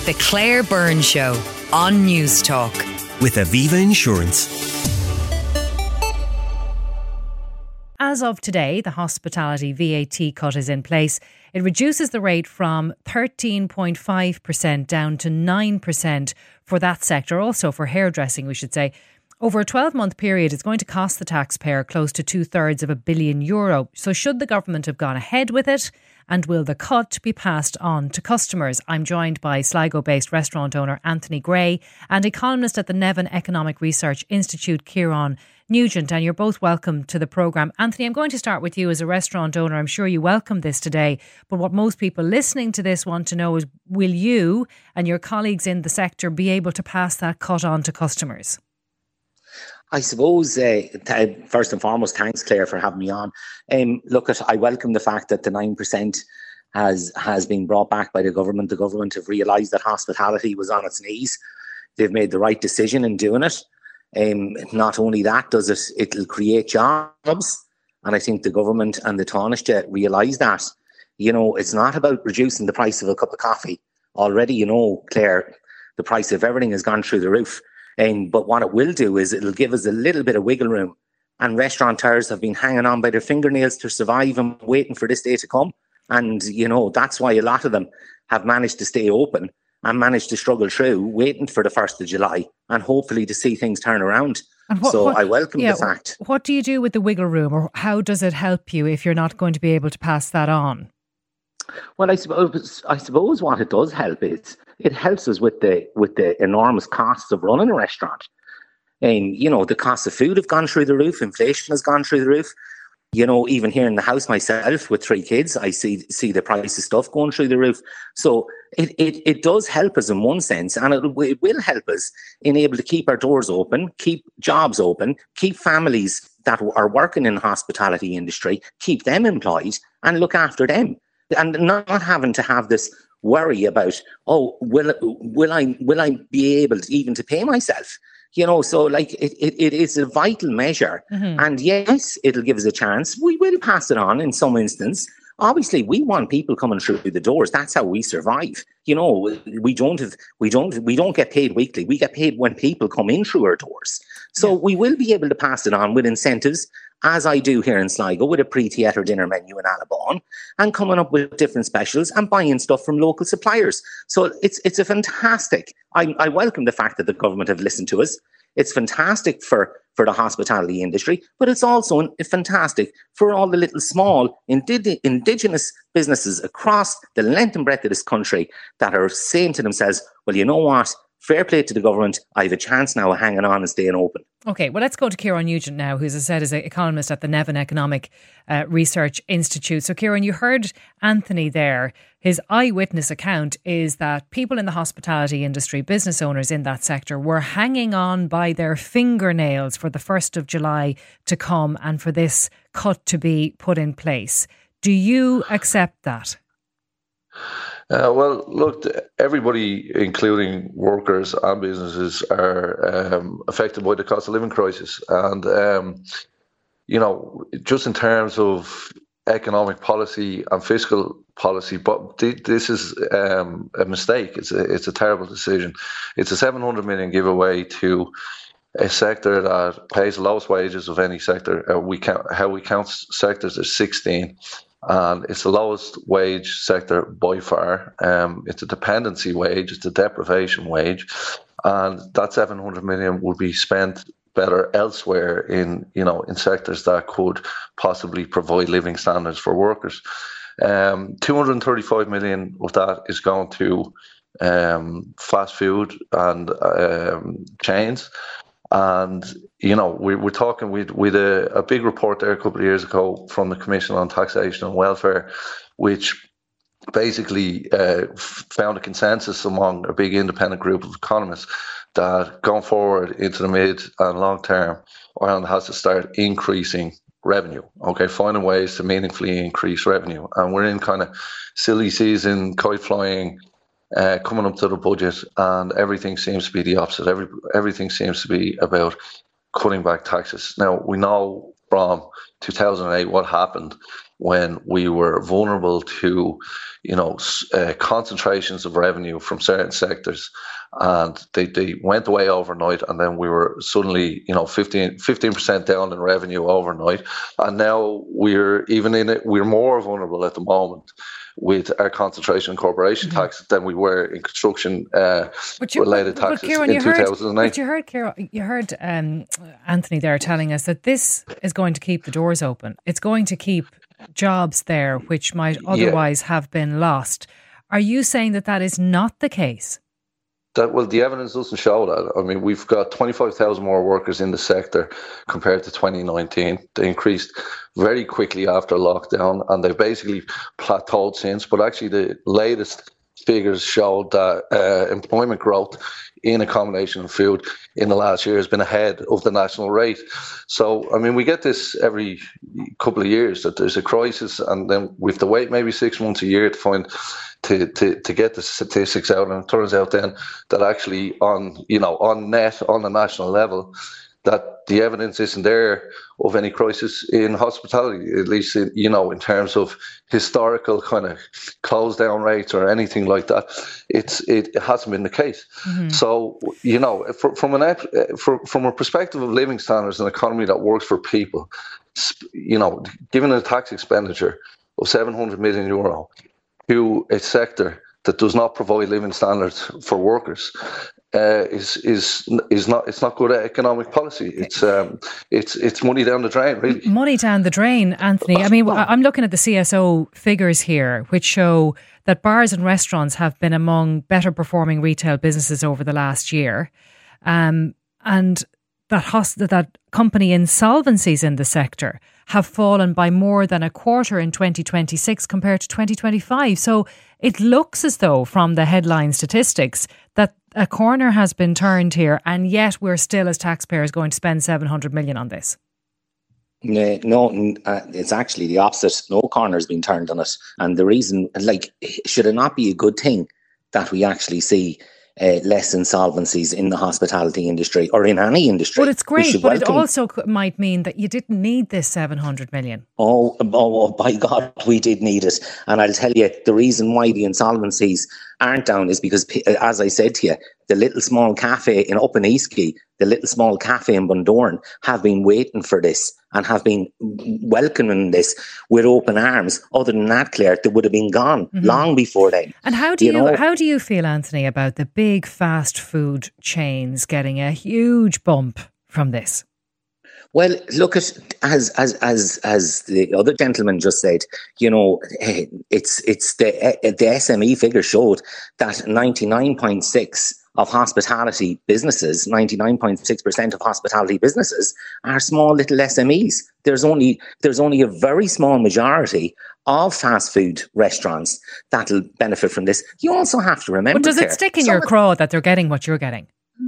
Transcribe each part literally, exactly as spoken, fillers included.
The Claire Byrne Show on News Talk. With Aviva Insurance. As of today, the hospitality V A T cut is in place. It reduces the rate from thirteen point five percent down to nine percent for that sector, also for hairdressing, we should say. Over a twelve-month period, it's going to cost the taxpayer close to two-thirds of a billion euro. So should the government have gone ahead with it? And will the cut be passed on to customers? I'm joined by Sligo-based restaurant owner Anthony Gray and economist at the Nevin Economic Research Institute, Kieran Nugent. And you're both welcome to the programme. Anthony, I'm going to start with you as a restaurant owner. I'm sure you welcome this today. But what most people listening to this want to know is, will you and your colleagues in the sector be able to pass that cut on to customers? I suppose, uh, th- first and foremost, thanks, Claire, for having me on. Um, look, at, I welcome the fact that the nine percent has has been brought back by the government. The government have realised that hospitality was on its knees. They've made the right decision in doing it. Um, not only that, does it, it'll create jobs. And I think the government and the Taoiseach realise that. You know, it's not about reducing the price of a cup of coffee. Already, you know, Claire, the price of everything has gone through the roof. Um, but what it will do is it'll give us a little bit of wiggle room. And restaurateurs have been hanging on by their fingernails to survive and waiting for this day to come. And, you know, that's why a lot of them have managed to stay open and managed to struggle through, waiting for the first of July and hopefully to see things turn around. What, so what, I welcome yeah, the fact. What do you do with the wiggle room, or how does it help you if you're not going to be able to pass that on? Well, I suppose I suppose what it does help is it helps us with the with the enormous costs of running a restaurant. And, you know, the cost of food have gone through the roof. Inflation has gone through the roof. You know, even here in the house myself with three kids, I see see the price of stuff going through the roof. So it it, it does help us in one sense, and it, it will help us in able to keep our doors open, keep jobs open, keep families that are working in the hospitality industry, keep them employed and look after them. And not, not having to have this worry about, oh, will will I will I be able to even to pay myself? You know, so like it, it, it is a vital measure. Mm-hmm. And yes, it'll give us a chance. We will pass it on in some instance. Obviously, we want people coming through the doors. That's how we survive. You know, we don't have, we don't we don't get paid weekly. We get paid when people come in through our doors. So yeah. We will be able to pass it on with incentives, as I do here in Sligo, with a pre-theatre dinner menu in Alabon, and coming up with different specials and buying stuff from local suppliers. So it's it's a fantastic, I, I welcome the fact that the government have listened to us. It's fantastic for, for the hospitality industry, but it's also fantastic for all the little small indi- indigenous businesses across the length and breadth of this country that are saying to themselves, well, you know what? Fair play to the government. I have a chance now of hanging on and staying open. OK, well, let's go to Kieran Nugent now, who, as I said, is an economist at the Nevin Economic uh, Research Institute. So, Kieran, you heard Anthony there. His eyewitness account is that people in the hospitality industry, business owners in that sector, were hanging on by their fingernails for the first of July to come and for this cut to be put in place. Do you accept that? Uh, well, look, everybody, including workers and businesses, are um, affected by the cost of living crisis. And, um, you know, just in terms of economic policy and fiscal policy, but th- this is um, a mistake. It's a, it's a terrible decision. It's a seven hundred million giveaway to a sector that pays the lowest wages of any sector. Uh, we count, how we count sectors is sixteen. And it's the lowest wage sector by far. Um, it's a dependency wage, it's a deprivation wage, and that seven hundred million would be spent better elsewhere in, you know, in sectors that could possibly provide living standards for workers. Um, two hundred thirty-five million of that is going to um, fast food and um, chains. And, you know, we, we're talking with, with a, a big report there a couple of years ago from the Commission on Taxation and Welfare, which basically uh, found a consensus among a big independent group of economists that going forward into the mid and long term, Ireland has to start increasing revenue, okay, finding ways to meaningfully increase revenue. And we're in kind of silly season, kite flying, Uh, coming up to the budget, and everything seems to be the opposite. Every everything seems to be about cutting back taxes. Now, we know from two thousand eight what happened when we were vulnerable to, you know, uh, concentrations of revenue from certain sectors, and they, they went away overnight, and then we were suddenly, you know, fifteen percent down in revenue overnight, and now we're even in it, we're more vulnerable at the moment with our concentration in corporation mm-hmm. tax than we were in construction uh, you, related but, taxes but Kieran, in two thousand eight. But you heard, Kieran, you heard um, Anthony there telling us that this is going to keep the doors open. It's going to keep jobs there which might otherwise yeah. have been lost. Are you saying that that is not the case? That, well, the evidence doesn't show that. I mean, we've got twenty-five thousand more workers in the sector compared to twenty nineteen. They increased very quickly after lockdown, and they've basically plateaued since. But actually, the latest figures showed that uh, employment growth in accommodation and food in the last year has been ahead of the national rate. So, I mean, we get this every couple of years, that there's a crisis, and then we have to wait maybe six months a year to find to, to, to get the statistics out. And it turns out then that actually on, you know, on net, on the national level, that the evidence isn't there of any crisis in hospitality, at least, in, you know, in terms of historical kind of close down rates or anything like that. It's it hasn't been the case. Mm-hmm. So, you know, for, from an for, from a perspective of living standards, an economy that works for people, you know, given a tax expenditure of seven hundred million euro to a sector that does not provide living standards for workers, uh, is is is not it's not good economic policy. It's um it's it's money down the drain, really. Money down the drain, Anthony. I mean, I'm looking at the C S O figures here, which show that bars and restaurants have been among better performing retail businesses over the last year, um, and that host- that company insolvencies in the sector have fallen by more than a quarter in twenty twenty-six compared to twenty twenty-five. So it looks as though, from the headline statistics, that a corner has been turned here, and yet we're still, as taxpayers, going to spend seven hundred million on this. No, no uh, it's actually the opposite. No corner has been turned on it. And the reason, like, should it not be a good thing that we actually see Uh, less insolvencies in the hospitality industry or in any industry? Well, it's great, but welcome. It also might mean that you didn't need this seven hundred million. Oh, oh, oh, by God, we did need it. And I'll tell you, the reason why the insolvencies aren't down is because, as I said to you, the little small cafe in up in Eastquay, the little small cafe in Bundoran have been waiting for this and have been welcoming this with open arms. Other than that, Claire, they would have been gone mm-hmm. long before then. And how do you, you know, how do you feel, Anthony, about the big fast food chains getting a huge bump from this? Well, look at as as as as the other gentleman just said. You know, it's it's the the S M E figure showed that ninety-nine point six of hospitality businesses, ninety-nine point six percent of hospitality businesses are small little S M Es. There's only there's only a very small majority of fast food restaurants that'll benefit from this. You also have to remember. But does it stick in your craw that they're getting what you're getting?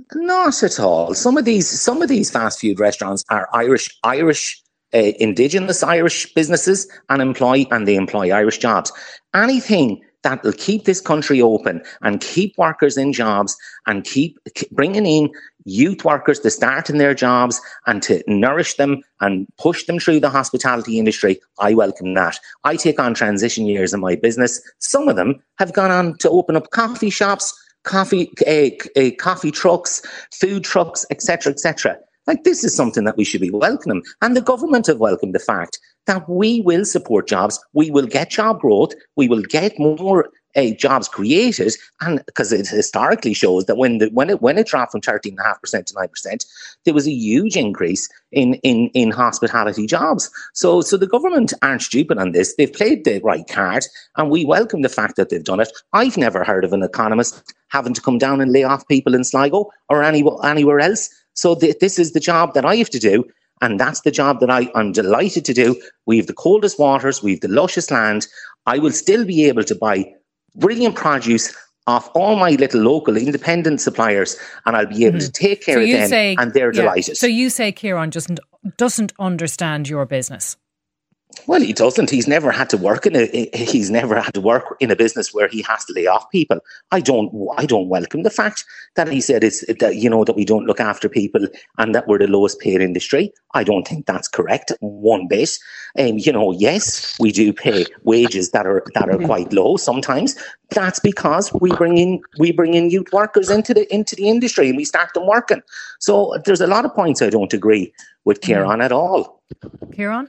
Not at all. Some of these, some of these fast food restaurants are Irish, Irish, uh, indigenous Irish businesses, and employ and they employ Irish jobs. Anything that will keep this country open and keep workers in jobs and keep, keep bringing in youth workers to start in their jobs and to nourish them and push them through the hospitality industry, I welcome that. I take on transition years in my business. Some of them have gone on to open up coffee shops, coffee, uh, uh, coffee trucks, food trucks, et cetera, et cetera. Like, this is something that we should be welcoming. And the government have welcomed the fact that we will support jobs, we will get job growth, we will get more uh, jobs created, and because it historically shows that when the, when it when it dropped from thirteen point five percent to nine percent, there was a huge increase in, in, in hospitality jobs. So so the government aren't stupid on this. They've played the right card, and we welcome the fact that they've done it. I've never heard of an economist having to come down and lay off people in Sligo or any, anywhere else. So th- this is the job that I have to do, and that's the job that I, I'm delighted to do. We have the coldest waters, we have the luscious land. I will still be able to buy brilliant produce off all my little local independent suppliers, and I'll be able mm-hmm. to take care so of them, say, and they're yeah, delighted. So you say Kieran doesn't, doesn't understand your business? Well, he doesn't. He's never had to work in a. He's never had to work in a business where he has to lay off people. I don't. I don't welcome the fact that he said it's that you know that we don't look after people and that we're the lowest paid industry. I don't think that's correct one bit. Um, you know, yes, we do pay wages that are that are quite low sometimes. That's because we bring in we bring in youth workers into the into the industry and we start them working. So there's a lot of points I don't agree with Kieran mm. at all. Kieran?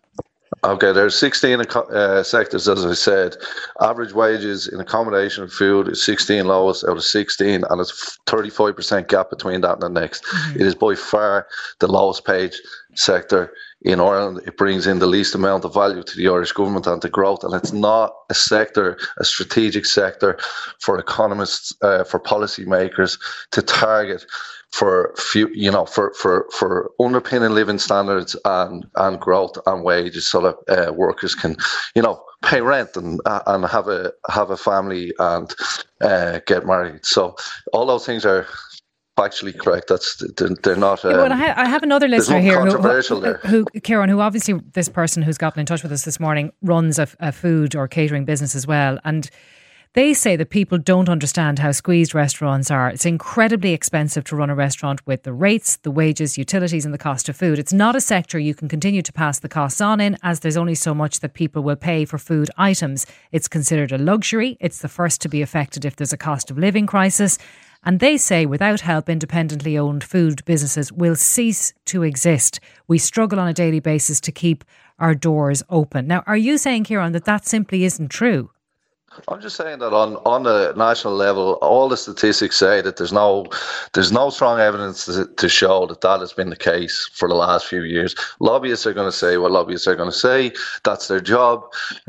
Okay, there's sixteen uh, sectors, as I said. Average wages in accommodation and food is sixteen lowest out of sixteen, and it's thirty-five percent gap between that and the next. Mm-hmm. It is by far the lowest paid sector in Ireland. It brings in the least amount of value to the Irish government and to growth, and it's not a sector, a strategic sector for economists, uh, for policymakers to target for few, you know, for, for, for underpinning living standards and, and growth and wages, so that uh, workers can, you know, pay rent and uh, and have a have a family and uh, get married. So all those things are factually correct. That's they're, they're not. Um, yeah, well, I, ha- I have another listener here, who, controversial who, there. who, Kieran, who obviously this person who's gotten in touch with us this morning runs a, a food or catering business as well, and they say that people don't understand how squeezed restaurants are. It's incredibly expensive to run a restaurant with the rates, the wages, utilities and the cost of food. It's not a sector you can continue to pass the costs on in, as there's only so much that people will pay for food items. It's considered a luxury. It's the first to be affected if there's a cost of living crisis. And they say without help, independently owned food businesses will cease to exist. We struggle on a daily basis to keep our doors open. Now, are you saying, Kieran, that that simply isn't true? I'm just saying that on, on a national level, all the statistics say that there's no there's no strong evidence to, to show that that has been the case for the last few years. Lobbyists are going to say what lobbyists are going to say. That's their job.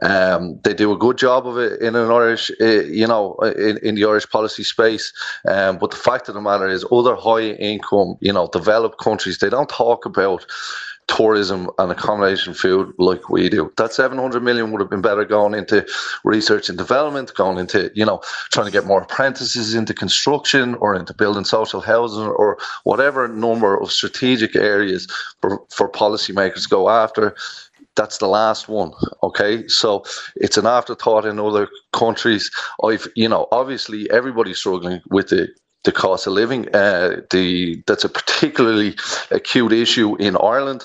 Um, they do a good job of it in an Irish, uh, you know, in, in the Irish policy space. Um, but the fact of the matter is, other high income, you know, developed countries, they don't talk about tourism and accommodation food like we do. That seven hundred million would have been better going into research and development, going into, you know, trying to get more apprentices into construction or into building social housing or whatever number of strategic areas for, for policymakers to go after. That's the last one, okay? So it's an afterthought in other countries. I've, you know, obviously everybody's struggling with the the cost of living. Uh, the that's a particularly acute issue in Ireland.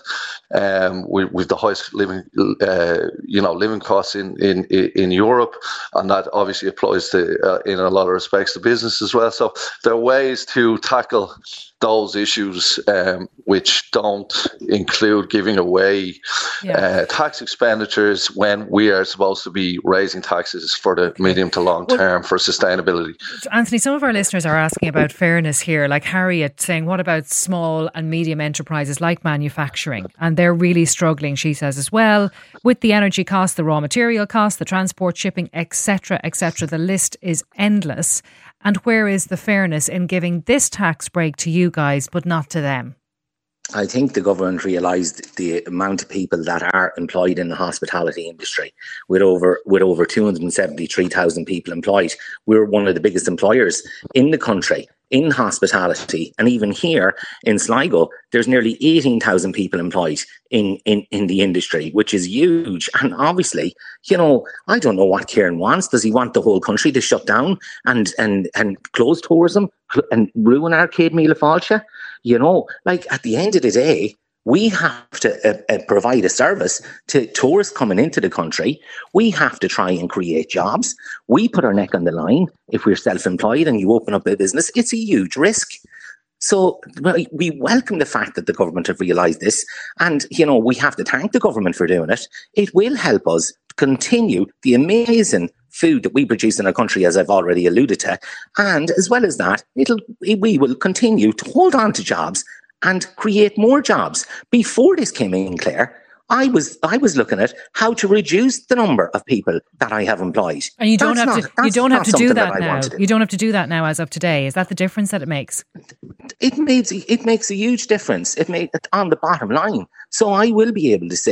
Um, we, with the highest living, uh, you know, living costs in, in in Europe, and that obviously applies to uh, in a lot of respects to business as well. So there are ways to tackle those issues, um, which don't include giving away yeah. uh, tax expenditures when we are supposed to be raising taxes for the medium to long term well, for sustainability. Anthony, some of our listeners are asking about fairness here, like Harriet saying, what about small and medium enterprises like manufacturing? And they're really struggling, she says, as well, with the energy costs, the raw material costs, the transport, shipping, et cetera, et cetera. The list is endless. And where is the fairness in giving this tax break to you guys, but not to them? I think the government realised the amount of people that are employed in the hospitality industry. With over with over two hundred seventy-three thousand people employed, we're one of the biggest employers in the country in hospitality. And even here in Sligo, there's nearly eighteen thousand people employed in, in, in the industry, which is huge. And obviously, you know, I don't know what Kieran wants. Does he want the whole country to shut down and and, and close tourism and ruin Arcade Míle Fáilte? You know, like at the end of the day, we have to uh, uh, provide a service to tourists coming into the country. We have to try and create jobs. We put our neck on the line. If we're self-employed and you open up a business, it's a huge risk. So we welcome the fact that the government have realised this. And, you know, we have to thank the government for doing it. It will help us continue the amazing food that we produce in our country, as I've already alluded to. And as well as that, it'll we will continue to hold on to jobs and create more jobs. Before this came in, Claire, I was I was looking at how to reduce the number of people that I have employed. And you don't that's have not, to you don't have to do that, that now. Do. You don't have to do that now as of today. Is that the difference that it makes? It makes it makes a huge difference. It makes it on the bottom line. So I will be able to say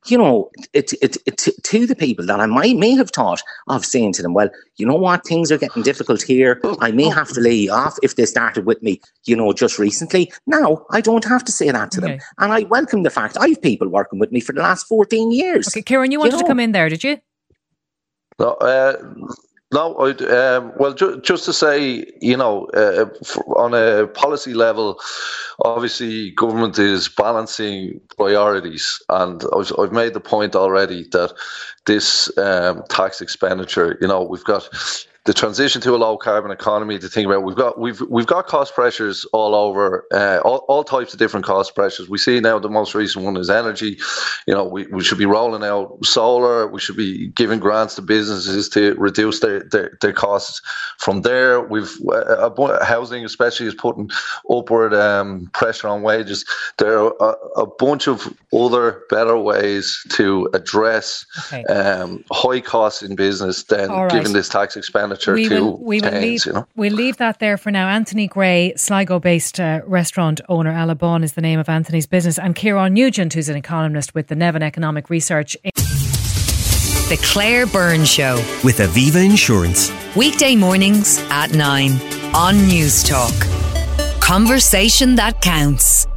you know, it, it, it, to the people that I might may have thought of saying to them, well, you know what, things are getting difficult here. I may have to lay you off if they started with me, you know, just recently. Now, I don't have to say that to okay. them. And I welcome the fact I have people working with me for the last fourteen years. Okay, Kieran, you wanted you know? to come in there, did you? No, uh, no. I'd, um, well, ju- just to say, you know, uh, for, on a policy level, obviously government is balancing priorities, and I've, I've made the point already that this um, tax expenditure, you know, we've got the transition to a low carbon economy to think about. We've got we've we've got cost pressures all over, uh, all, all types of different cost pressures. We see now the most recent one is energy. You know, we, we should be rolling out solar. We should be giving grants to businesses to reduce their their, their costs. From there, we've uh, housing especially is putting upward um, pressure on wages. There are a, a bunch of other better ways to address okay. um, high costs in business than right. giving this tax expenditure. We will, we will tens, leave, you know? we'll leave that there for now. Anthony Gray, Sligo-based uh, restaurant owner. Alabon is the name of Anthony's business. And Kieran Nugent, who's an economist with the Nevin Economic Research. The Claire Byrne Show. With Aviva Insurance. Weekday mornings at nine on News Talk. Conversation that counts.